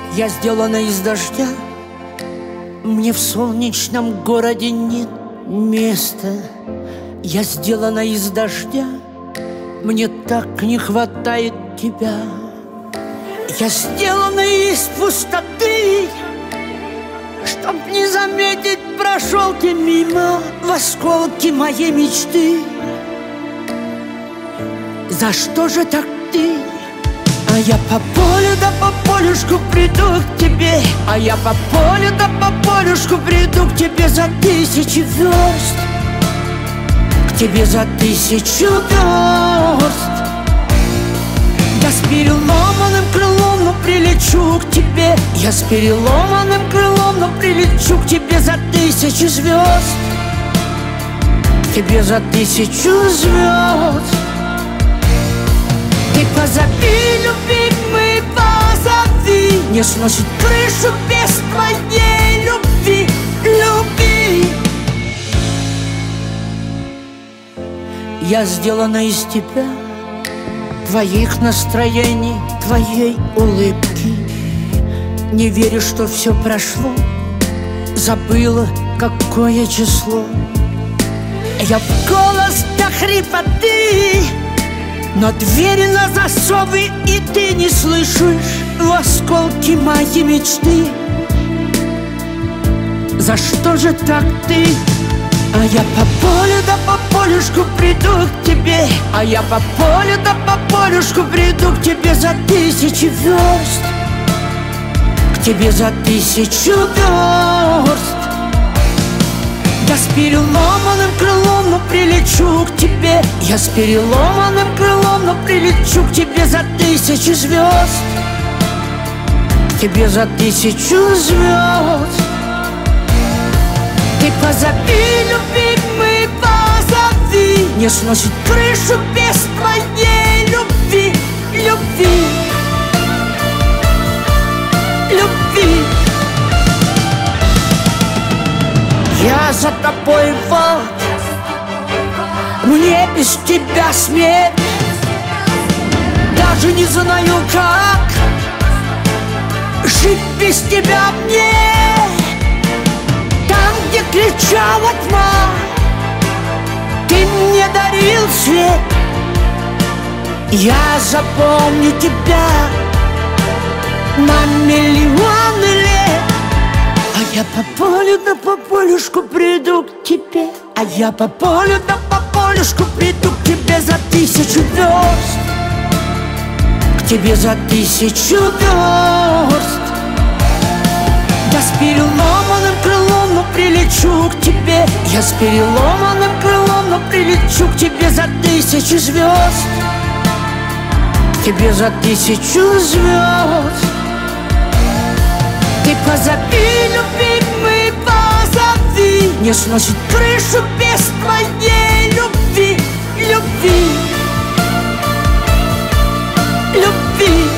Я сделана из дождя, мне в солнечном городе нет места. Я сделана из дождя, мне так не хватает тебя. Я сделана из пустоты, чтоб не заметить, прошел ты мимо в осколки моей мечты. За что же так ты? А я по полю да по полюшку приду к тебе. А я по полю да по полюшку приду к тебе за 1000 верст. К тебе за 1000 верст. Я с переломанным крылом, но прилечу к тебе. Я с переломанным крылом, но прилечу к тебе за 1000 звезд. К тебе за 1000 звезд. Ты позови, любимый, позови. Не сносит крышу без твоей любви, любви. Я сделана из тебя, твоих настроений, твоей улыбки. Не верю, что все прошло, забыла, какое число. Я в голос до хрипоты, но двери на засовы, и ты не слышишь в осколки моей мечты. За что же так ты? А я по полю да по полюшку приду к тебе. А я по полю да по полюшку приду к тебе за 1000 верст. К тебе за 1000 верст. Я с переломанным крылом, но прилечу к тебе. Я с переломанным крылом, но прилечу к тебе за 1000 звезд. К тебе за 1000 звезд. Ты позови, любимый, позови. Не сносит крышу без твоей любви, любви, любви. Я за тобой, вот, мне без тебя смерть. Даже не знаю, как жить без тебя мне. Там, где кричала тьма, ты мне дарил свет. Я запомню тебя на миллионы лет. А я по полю да по полюшку приду к тебе. А я по полю да по полюшку приду к тебе за 1000 верст. К тебе за 1000 верст. Я с переломанным крылом, но прилечу к тебе. Я с переломанным крылом, но прилечу к тебе за 1000 звезд. К тебе за 1000 звезд. Ты позови, любимый, позови. Не сносит крышу без твоей любви, любви, любви.